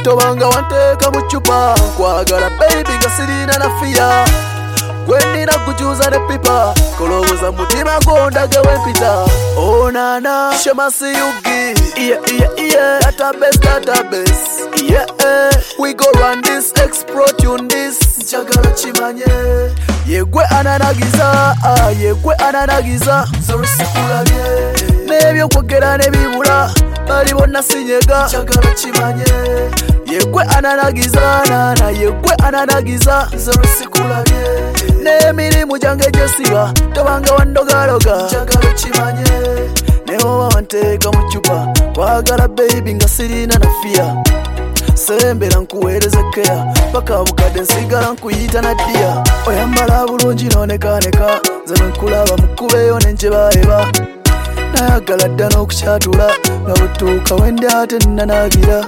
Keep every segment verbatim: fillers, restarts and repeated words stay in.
tobanga wanteeka mu ccupa nkwagala baby nga sirina na fiya gwennina kujuza ne pipa kolowooza mutima gwondage wempita onana shemasiyugi yeah, yeah, yeah. Database, database yeah, eh. We go run this, explode tune this njagala kimanye yegwe ananagiza ah, yegwe ananagiza zoro sikulabye n'ebyokwogera nebibula bali bonna sinyega njagala kimanye yegwe ananagiza nana yegwe ananagiza zoro sikulabye n'emirimu gyange gyesiba tobanga wandogaloga njagala kimanye newoba wanteeka mu ccupa kwagala baby nga sirina na fiya sembera nkuweereze keya paka bukadde nsigala nkuyita na ddiya oyambala bulungi nonekaneka nze nkulaba mukubeeyo nenjebaeba nayagala dda n'okukyatula nga butuuka wende ate nnanagira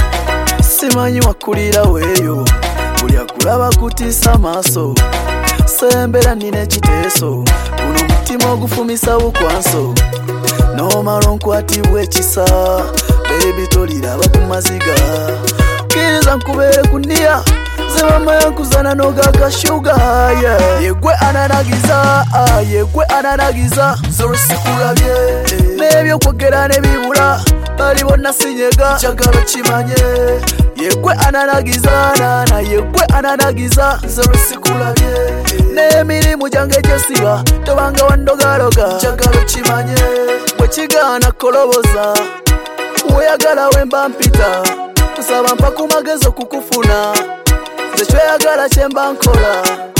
simanyi wakulira weeyo buli akulaba kutiisa maaso sembera nina ekiteeso guno omutima ogufumisa bukwanso nomala onkwatibwa ekisa baby toliraba ku maziga kkiriza nkubeere ku nniya zebamaya nkuzana n'ogakashuga yeah. Yegwe ananagiza ah, yegwe ananagiza zoro sikulabye n'ebyokwogera nebibula bali bonna sinyega njagala kimanye yegwe ananagiza nana yegwe ananagiza zoro sikulabye n'emirimu gyange gyesiba tobanga wandogaloga njagala kimanye bwekigaana koloboza weyagala wemba mpita kusaba mpa ku magezi okukufuna nze kyeyagala kyemba nkola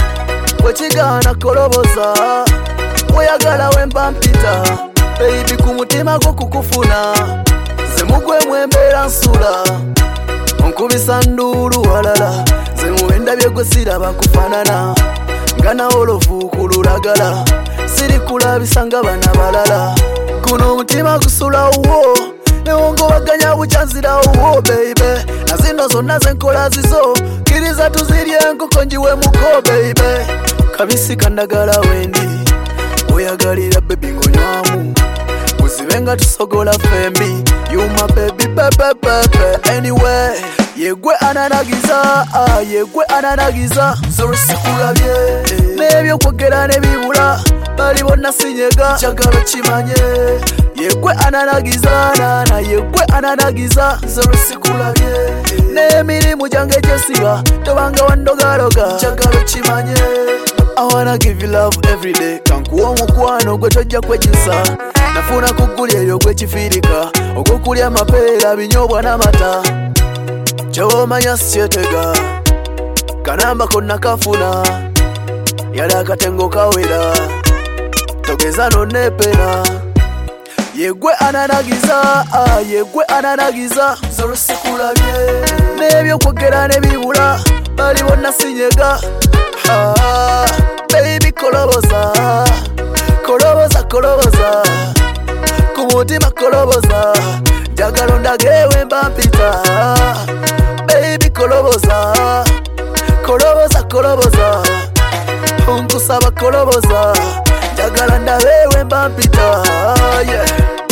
bwekigaana koloboza weyagala wemba mpita baby ku mutima gwo kukufuna nze mugwemu embeera nsula onkubisa nduulu walala nze muwendabye gwe siraba nkufaanana nga nawolovu ku lulagala siri kulabisa nga bana balala guno omutima gusulawo newongobaganya bukyanzirawo baby nazino zonna zenkola zizo kiriza tuzirye enkoko njiwemuko baby kabisi kandagala wendi oyagalira baby ngonywamu uzibe nga tusogola fembi you my baby baby baby anyway yegwe ananagiza ah, yegwe ananagiza zoro sikulabye n'ebyokwogera nebibula bali bonna sinyega njagala kimanye yegwe ananagiza nana yegwe ananagiza zoro sikulabye n'emirimu gyange gyesiba tobanga wandogaloga njagala kimanye I wanna give you love every day kankuwa omukwano gwe tojja kwejjusa nafuna kugulya eyo gwekifiirika ogw'okulya amapeera binyobwa n'amata kyomanya sikyetega kanamba konna kafuna yali akatengo kawera togeza nonepena yegwe ananagiza ah, yegwe ananagiza zoro sikulabye n'ebyokwogera nebibula bali bonna sinyega ah, baby koloboza koloboza koloboza ku mutima koloboza njagala ondagewe mba mpita baby koloboza koloboza koloboza nkusaba koloboza njagala ndabewe mba mpita yeah.